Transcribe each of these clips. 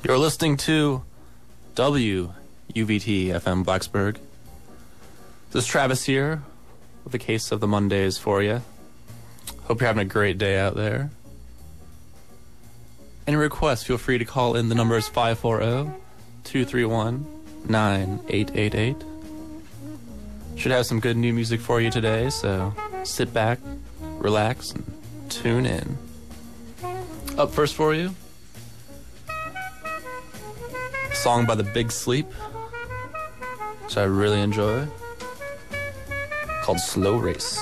You're listening to WUVT FM Blacksburg. This is Travis here with a case of the Mondays for you. Hope you're having a great day out there. Any requests, feel free to call in. The number is 540-231-9888. Should have some good new music for you today, so sit back, relax, and tune in. Up first for you, a song by The Big Sleep, which I really enjoy, called Slow Race.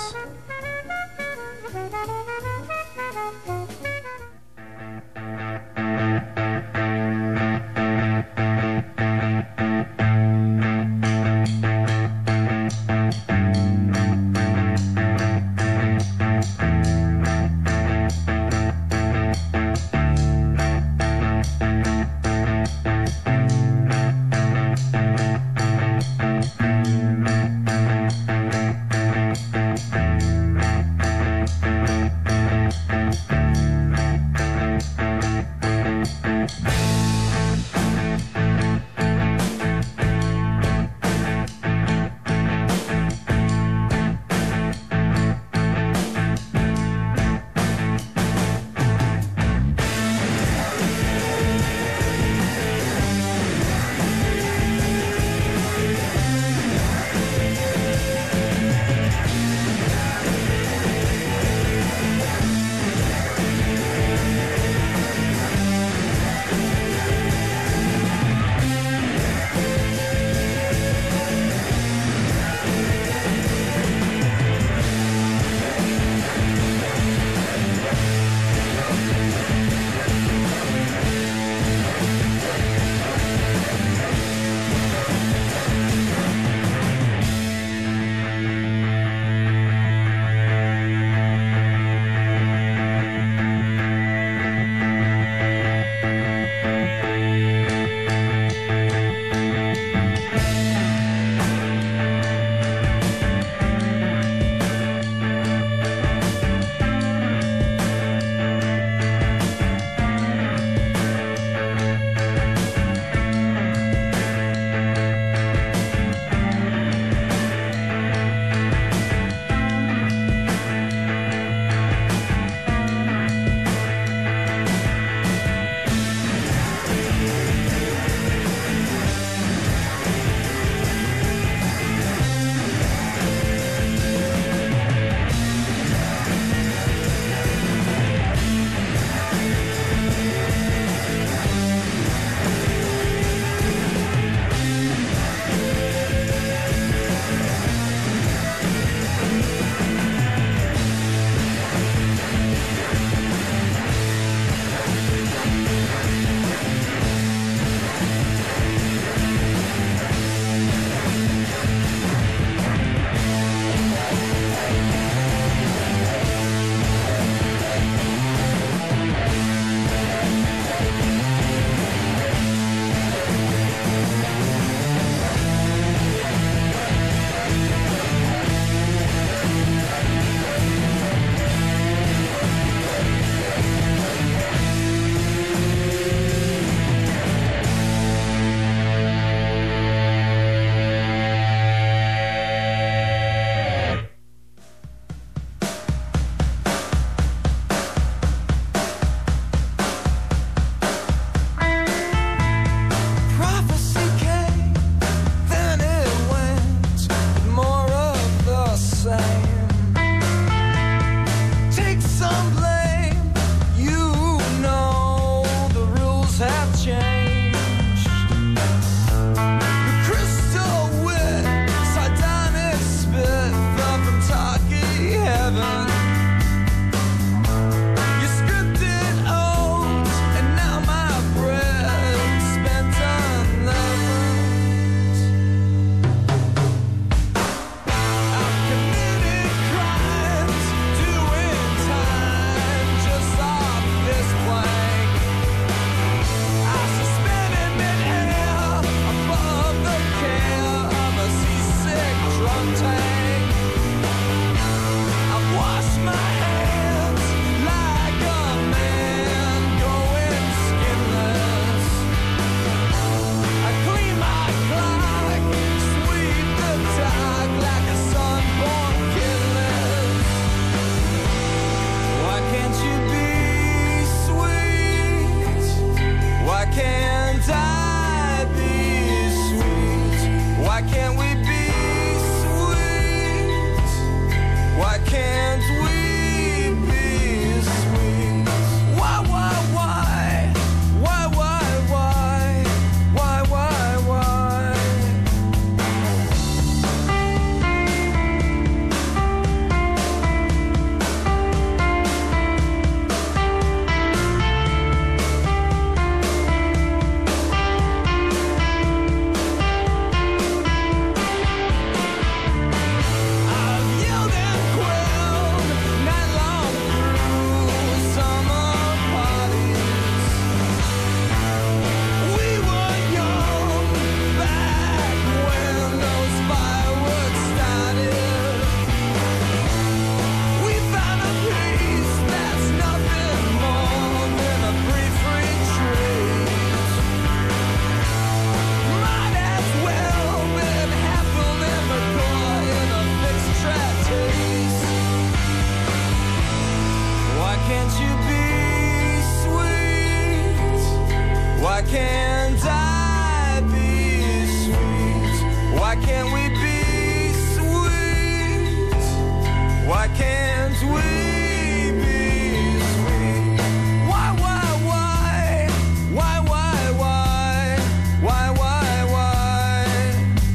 can't I be sweet? Why can't we be sweet? Why can't we be sweet? Why, why, why? Why, why, why? Why, why, why?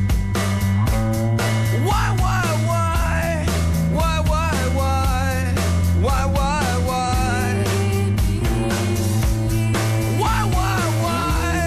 Why, why, why? Why, why, why? Why, why, why? Why, why, why?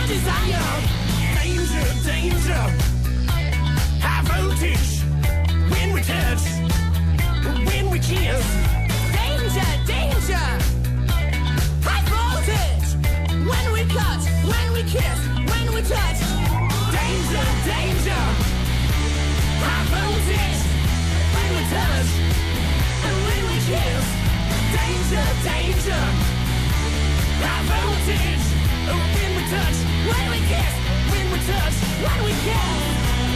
desire. Danger, danger. High voltage. When we touch, when we kiss. Danger, danger. High voltage. When we cut, when we kiss, when we touch. Danger, danger. High voltage. When we touch, and when we kiss. Danger, danger. High voltage. When we touch, when we kiss, when we touch, when we kiss.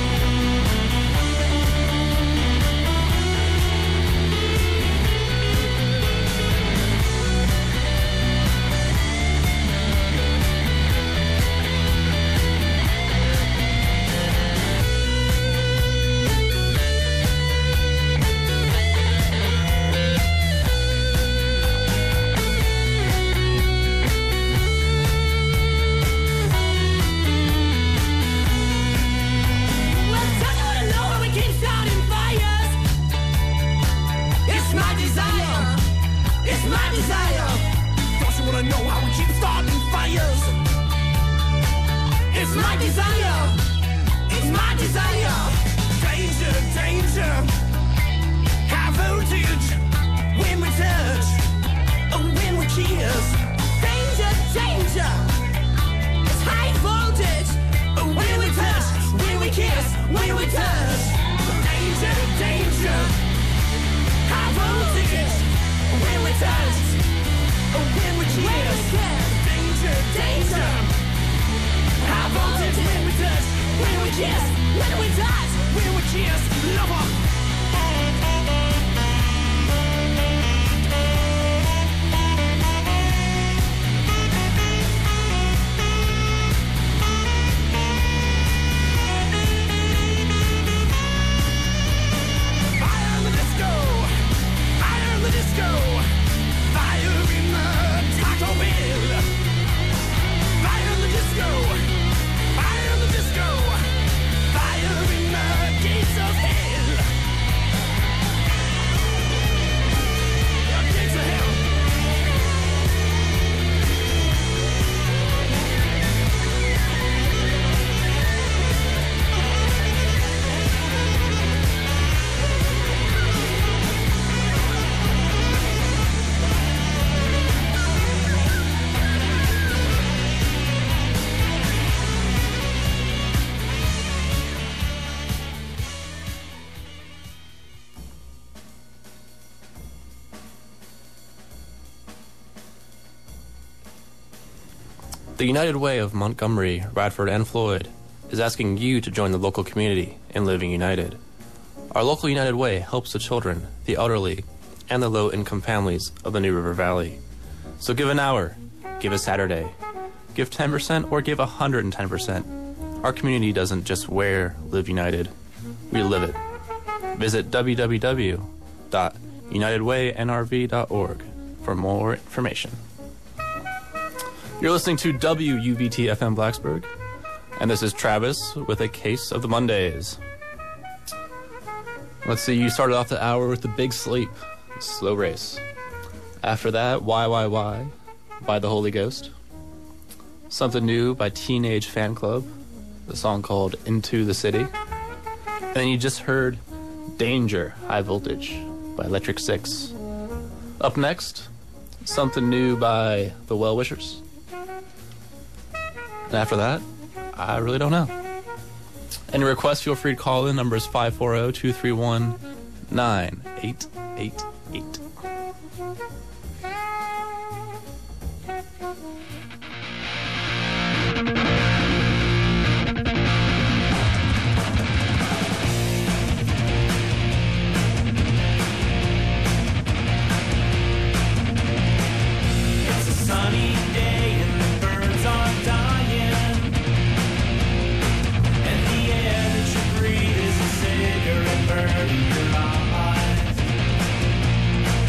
The United Way of Montgomery, Radford, and Floyd is asking you to join the local community in Living United. Our local United Way helps the children, the elderly, and the low-income families of the New River Valley. So give an hour, give a Saturday, give 10% or give 110%. Our community doesn't just wear Live United, we live it. Visit www.unitedwaynrv.org for more information. You're listening to WUVT FM Blacksburg, and this is Travis with a case of the Mondays. Let's see, you started off the hour with The Big Sleep, Slow Race. After that, Why by The Holy Ghost. Something New by Teenage Fan Club, the song called Into the City. And then you just heard Danger, High Voltage by Electric Six. Up next, Something New by The Well Wishers. And after that, I really don't know. Any requests, feel free to call in. Number is 540-231-9888. Burning your eyes.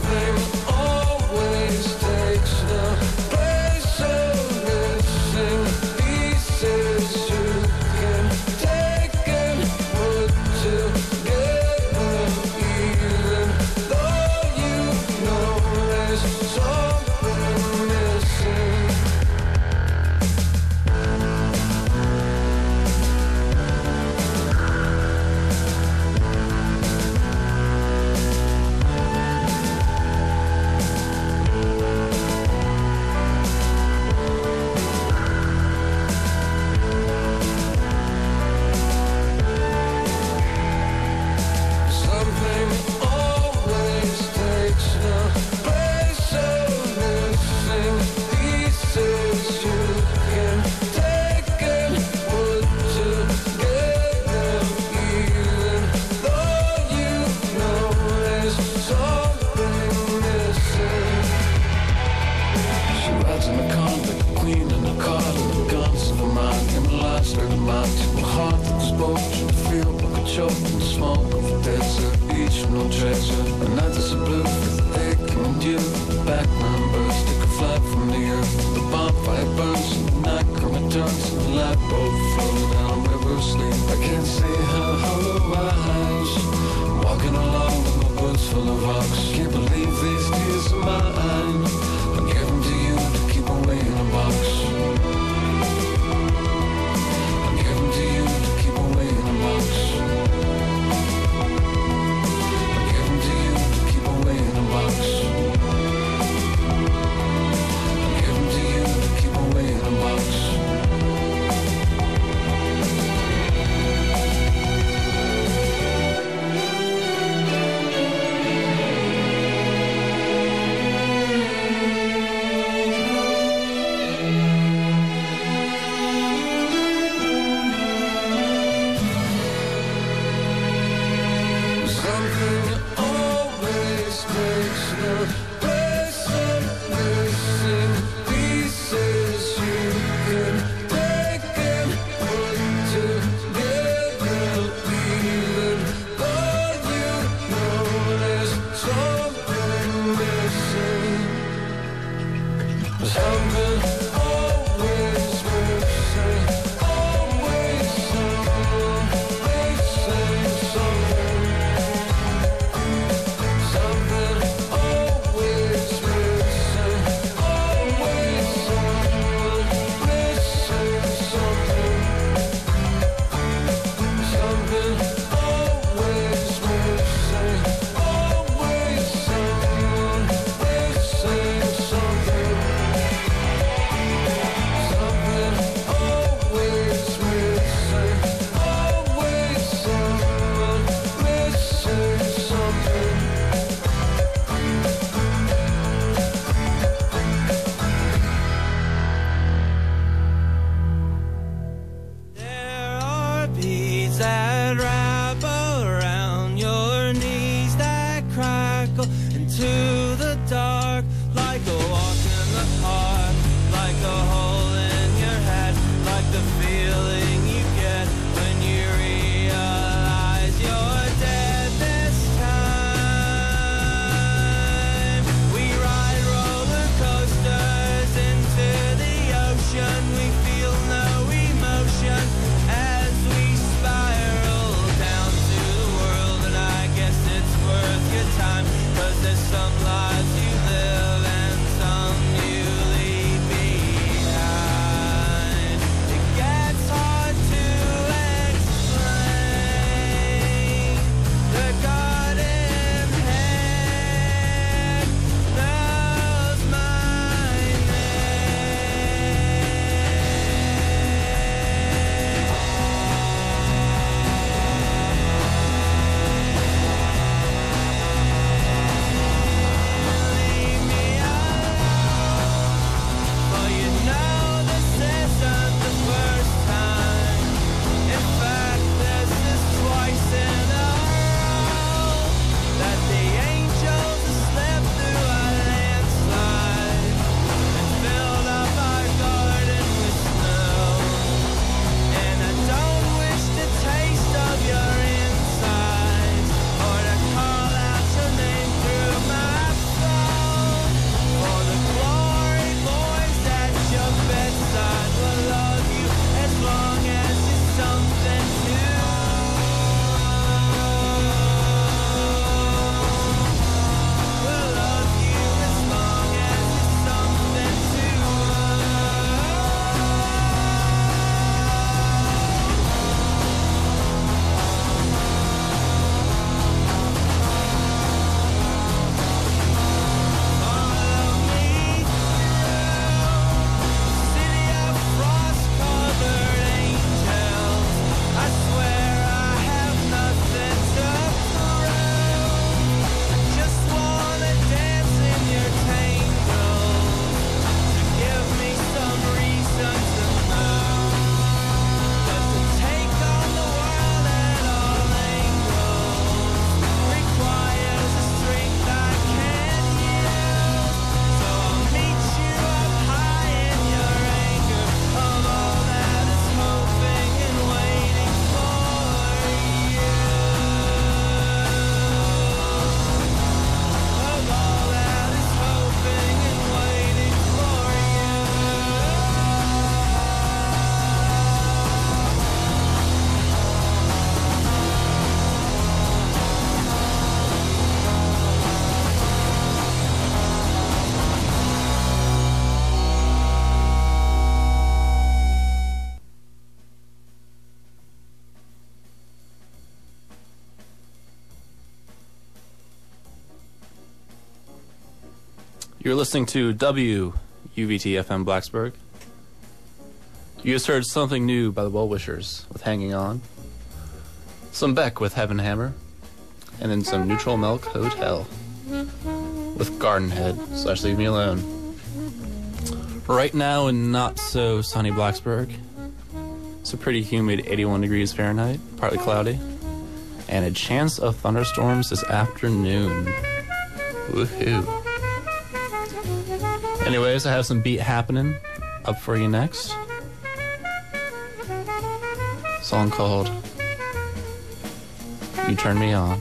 Some lies you You're listening to WUVT FM Blacksburg. You just heard Something New by the Well Wishers with Hanging On, some Beck with Heaven Hammer, and then some Neutral Milk Hotel with Garden Head / Leave Me Alone. Right now in not so sunny Blacksburg, it's a pretty humid 81 degrees Fahrenheit, partly cloudy, and a chance of thunderstorms this afternoon. Woohoo. Anyways, I have some beat happening up for you next. Song called You Turn Me On.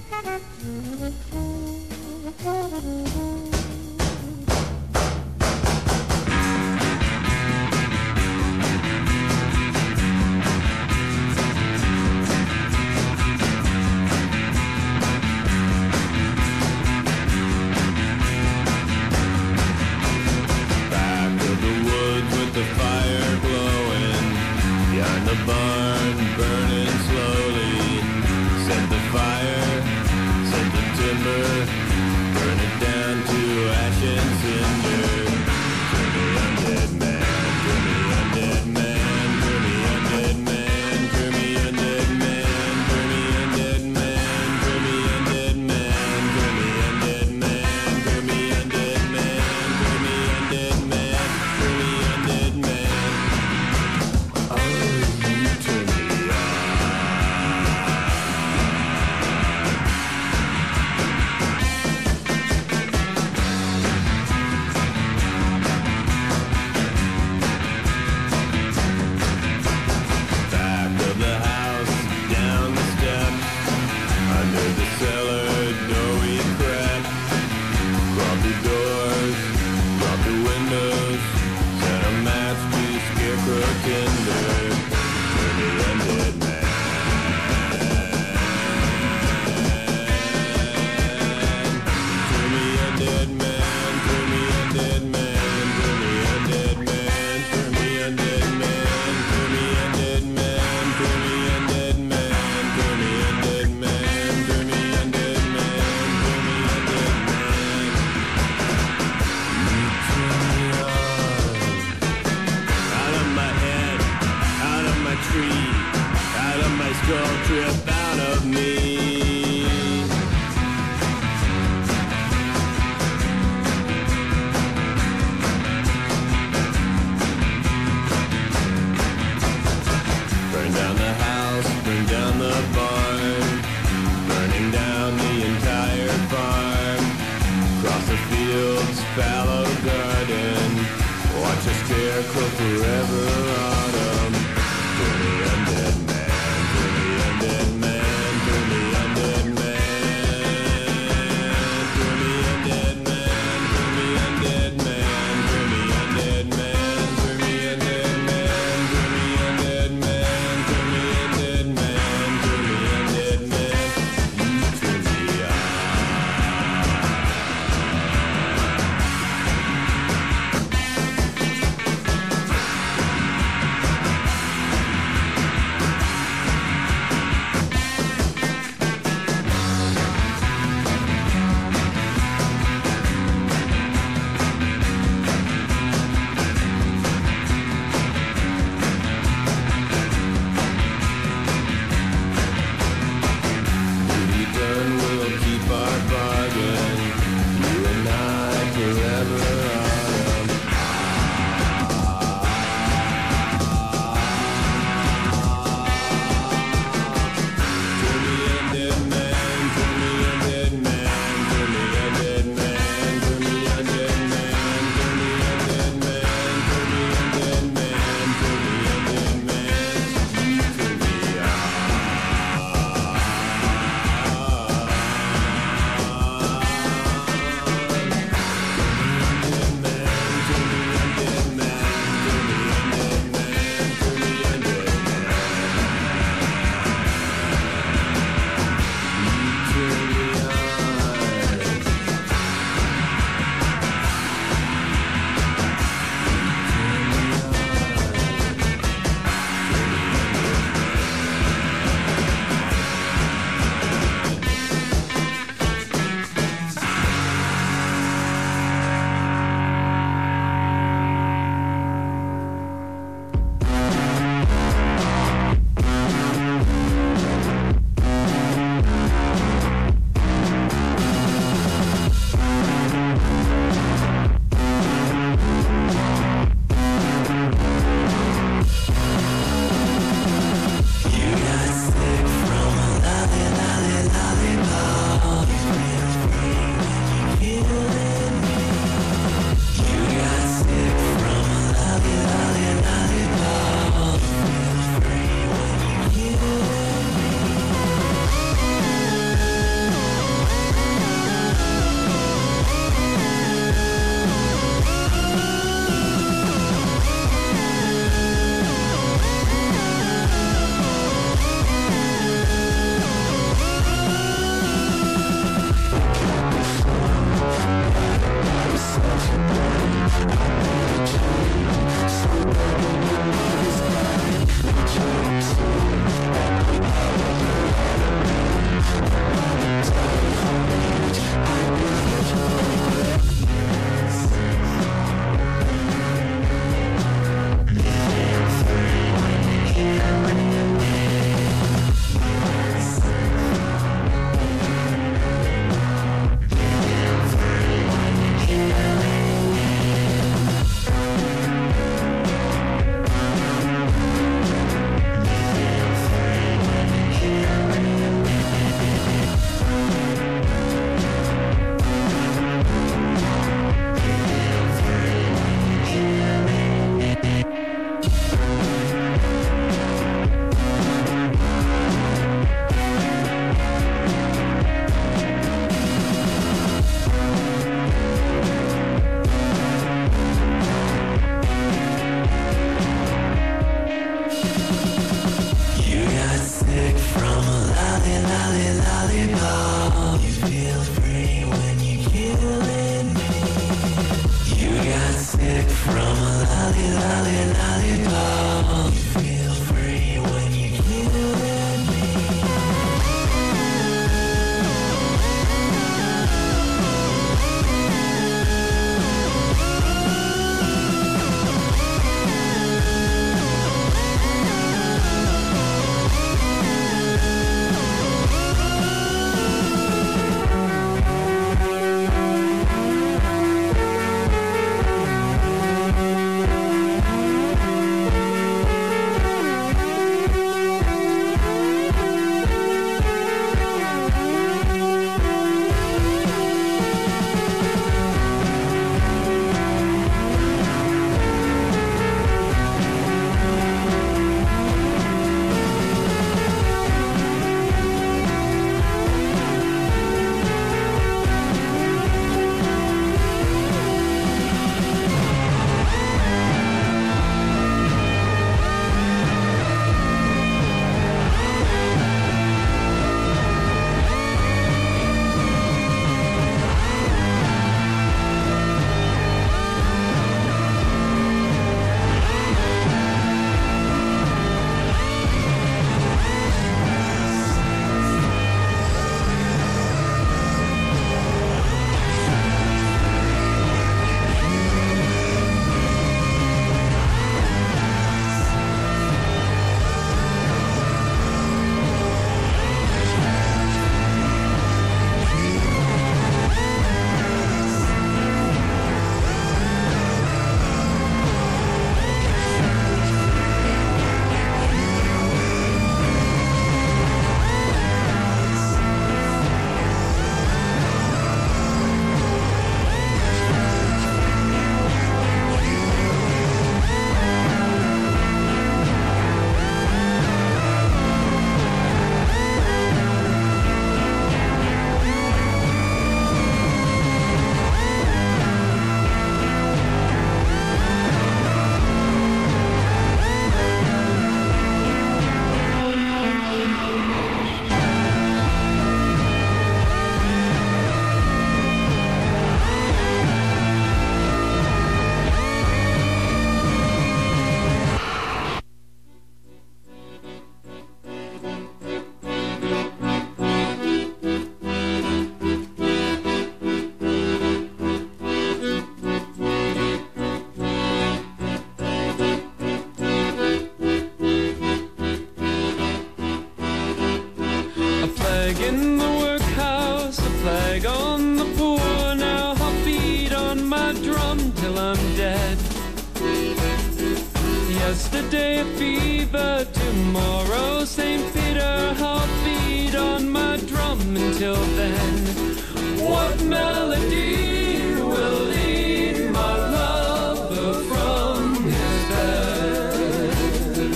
Yesterday a fever, tomorrow St. Peter. I'll beat on my drum until then. What melody will lead my lover from his bed?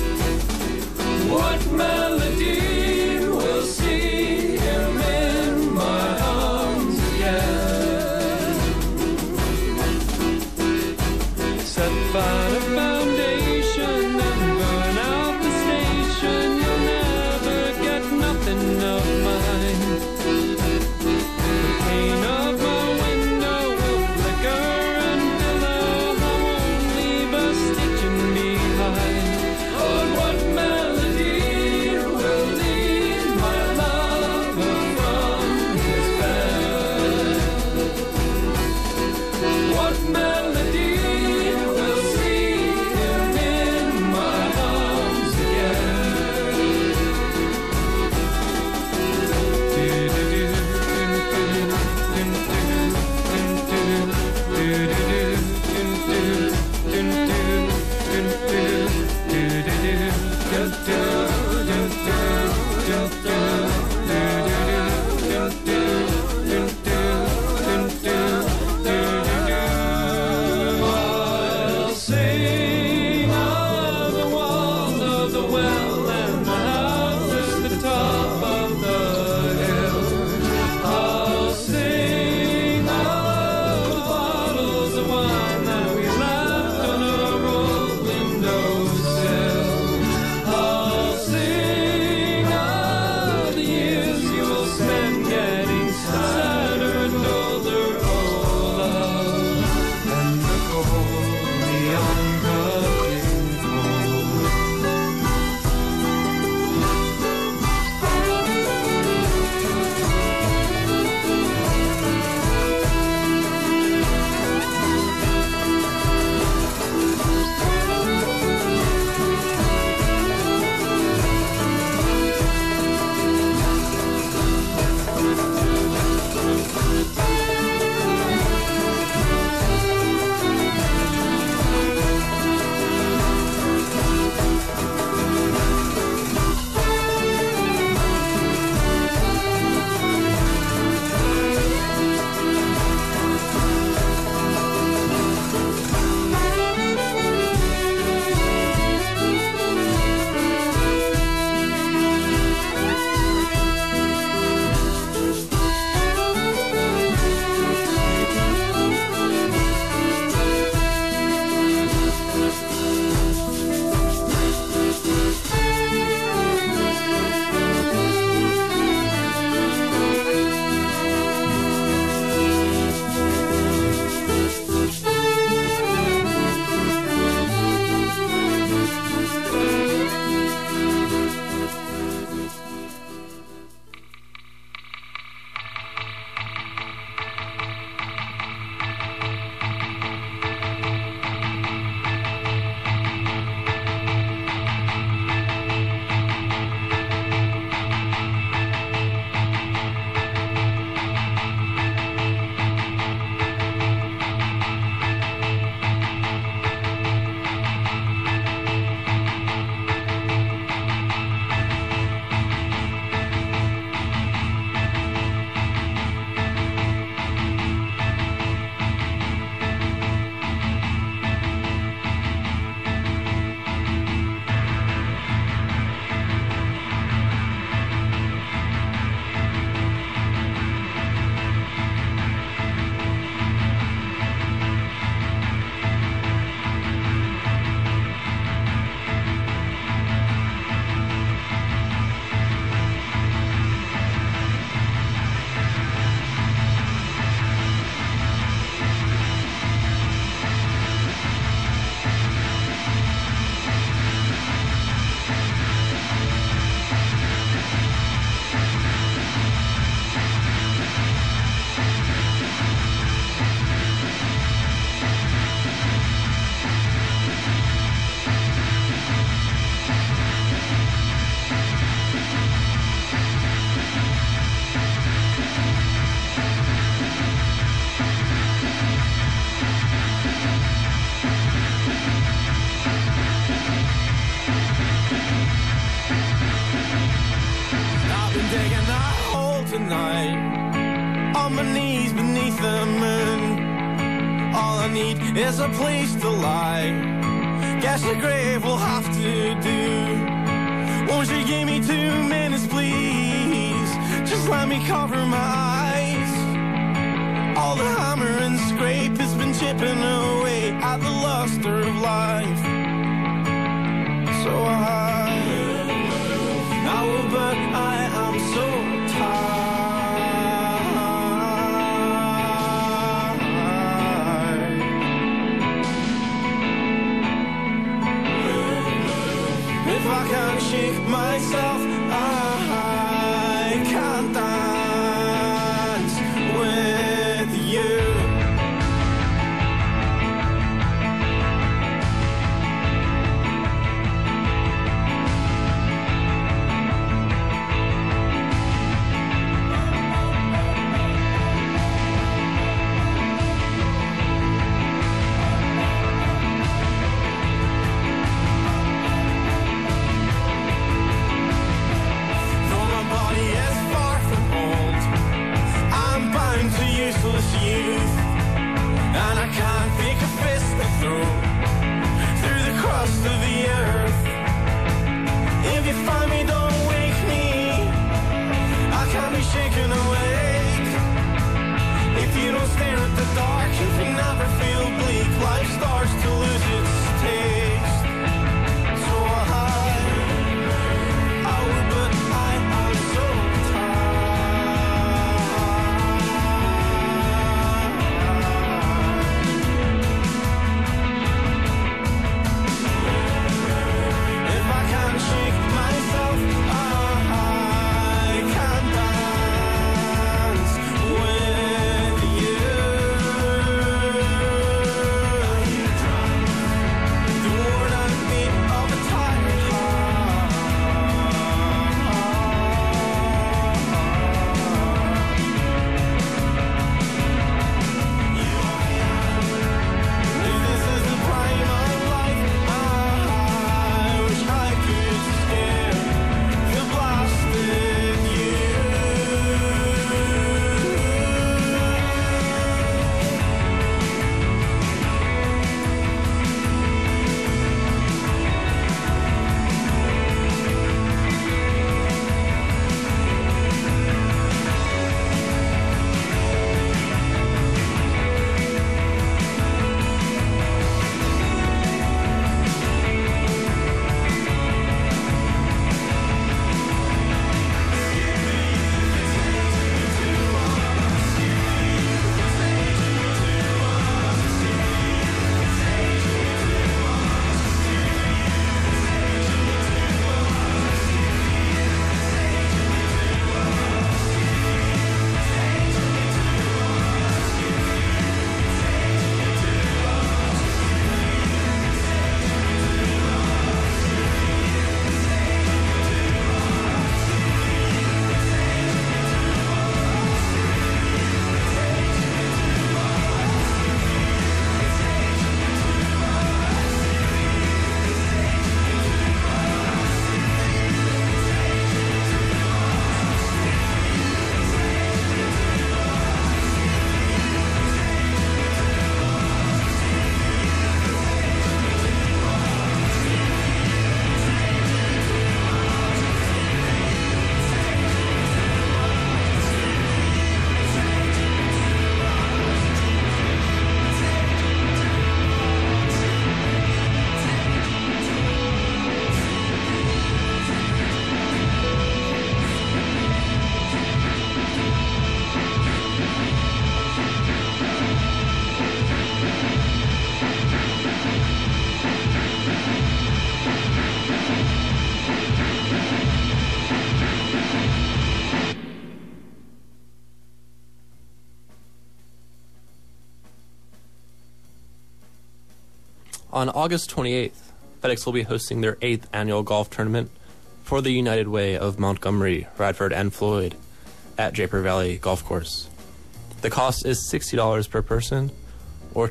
What melody will see him in my arms again? Set fire to foundation and burn out the station. You'll never get nothing of mine. The pane of my window will flicker and billow. I won't leave a stitching behind. Oh, what melody will lead my lover from his bed? What melody will see him in my arms I'll sing of the walls of the well and the house at the top of the hill. I'll sing of the bottles the moon. All I need is a place to lie. Guess the grave will have to do. Won't you give me 2 minutes, please? Just let me cover my eyes. All the hammer and scrape has been chipping away at the luster of life. So I will, but I am so tired. If I can't shake myself, I can't dance with you. Though my body is far from old, I'm bound to useless youth, and I can't pick a fist to throw through the crust of the earth. If you find me, don't wake me. I can't be shaken awake. If you don't stare at the dark, if you never feel bleak, life starts to lose its taste. So I will, but I am so tired. If I can't shake myself, I can't dance with you. The worn out beat of a tired heart. If this is the prime of life, I wish I could scare the blasted you. On August 28th, FedEx will be hosting their 8th annual golf tournament for the United Way of Montgomery, Radford, and Floyd at Draper Valley Golf Course. The cost is $60 per person or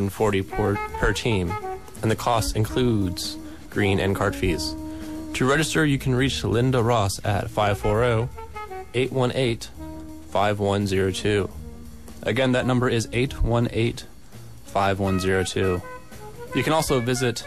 $240 per team, and the cost includes green and cart fees. To register, you can reach Linda Ross at 540-818-5102. Again, that number is 818-5102. You can also visit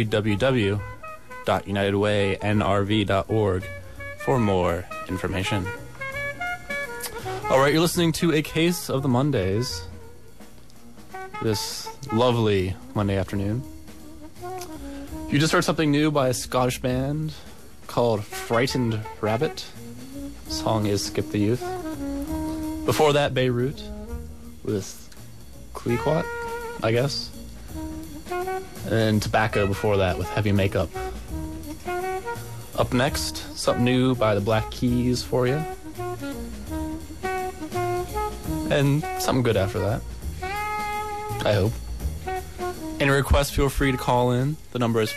www.unitedwaynrv.org for more information. All right, you're listening to A Case of the Mondays this lovely Monday afternoon. You just heard something new by a Scottish band called Frightened Rabbit. The song is Skip the Youth. Before that, Beirut with Queequot, I guess. And Tobacco before that with Heavy Makeup. Up next, something new by the Black Keys for you. And something good after that. I hope. Any requests, feel free to call in. The number is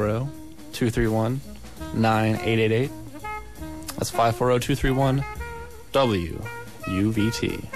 540-231-9888. That's 540-231-WUVT.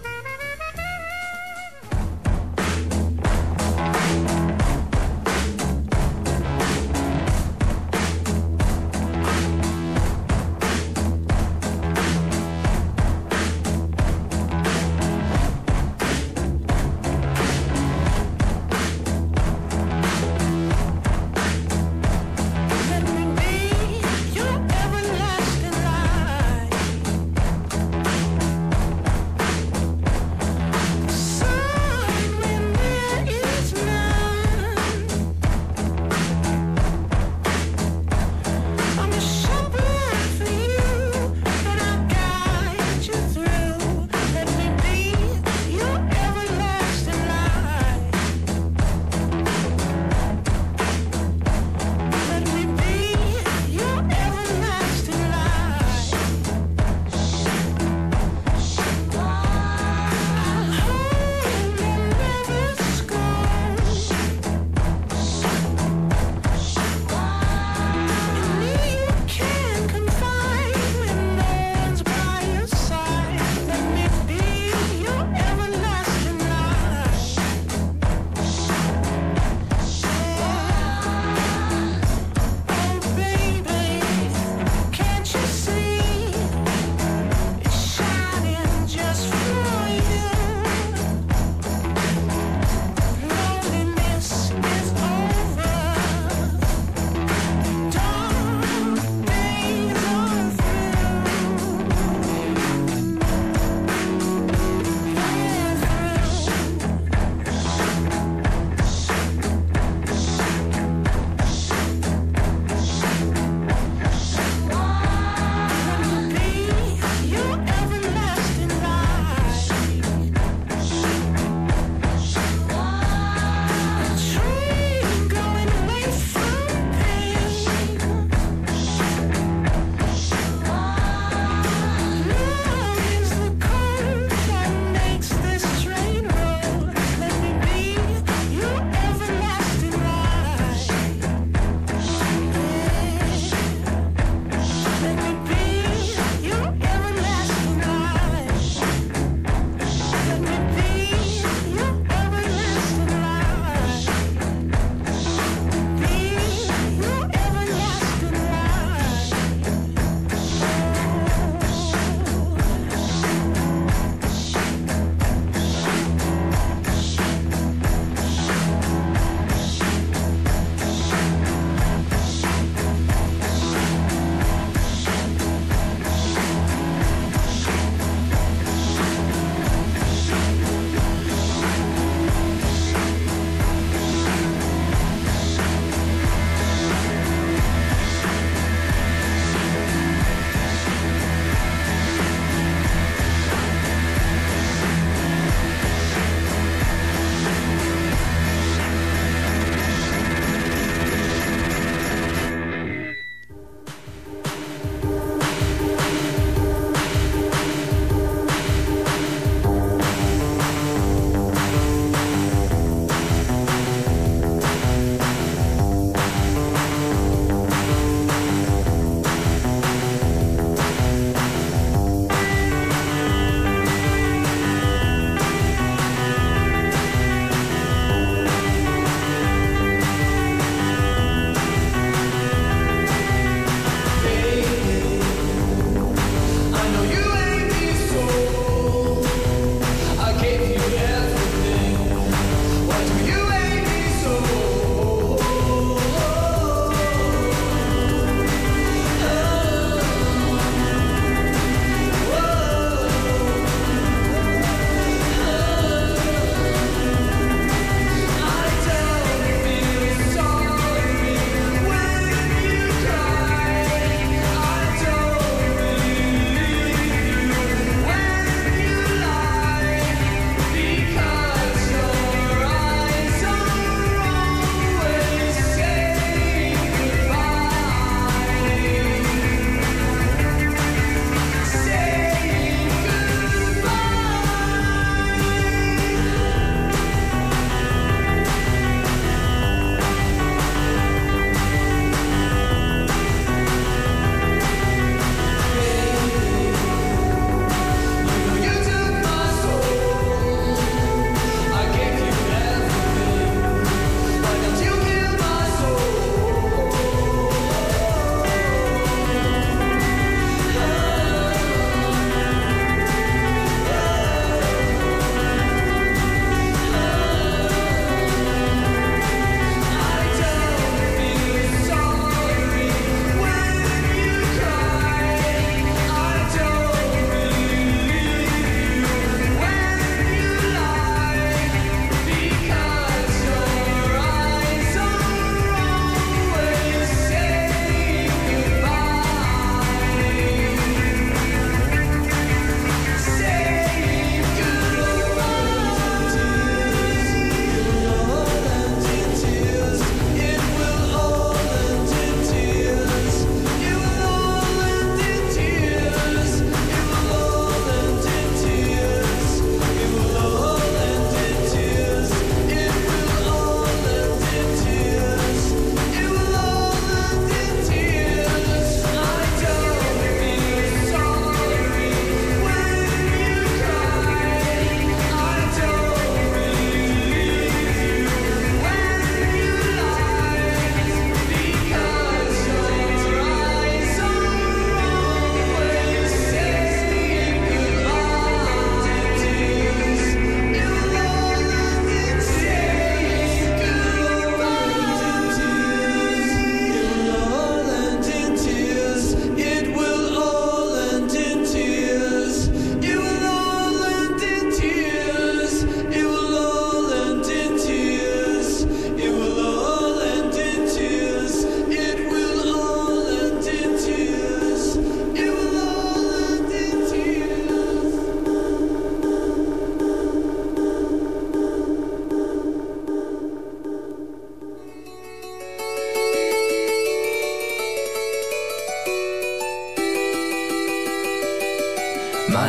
Let me be your everlasting light.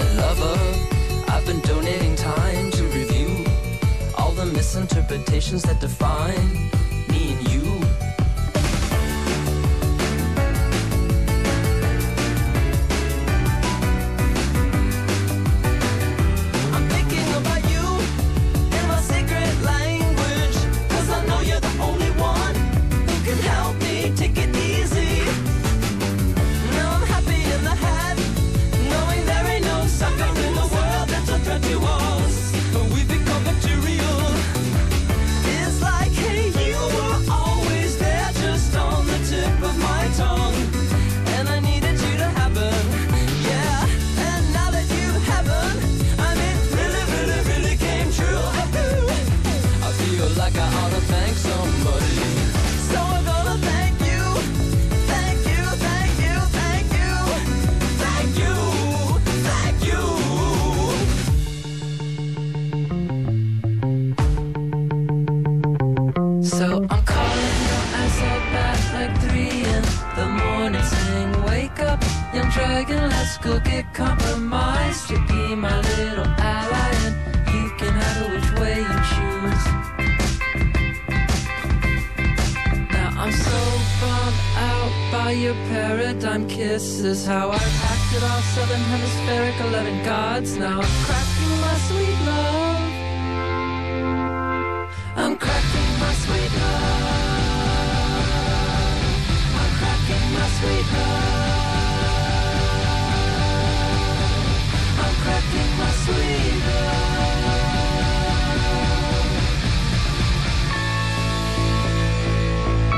lover. I've been donating time to review all the misinterpretations that define me and you. I'm thinking about you in my secret language, 'cause I know you're the only one who can help me take it easy. Now I'm happy in the head, knowing there ain't no sucker in the world that's a threat to us. We become material. It's like, hey, you were always there, just on the tip of my tongue, and I needed you to happen. Yeah, and now that you haven't, I mean, really, really, really came true. I feel like I ought to thank somebody, so I'm gonna thank you, thank you, thank you, thank you, thank you, thank you. So I'm calling your ass up at like 3 in the morning, saying, wake up, young dragon, let's go get compromised. You be my little ally, and you can have it which way you choose. Now I'm so bummed out by your paradigm kisses, how I've hacked it all southern hemispheric 11 gods. Now I'm cracking my sweet love.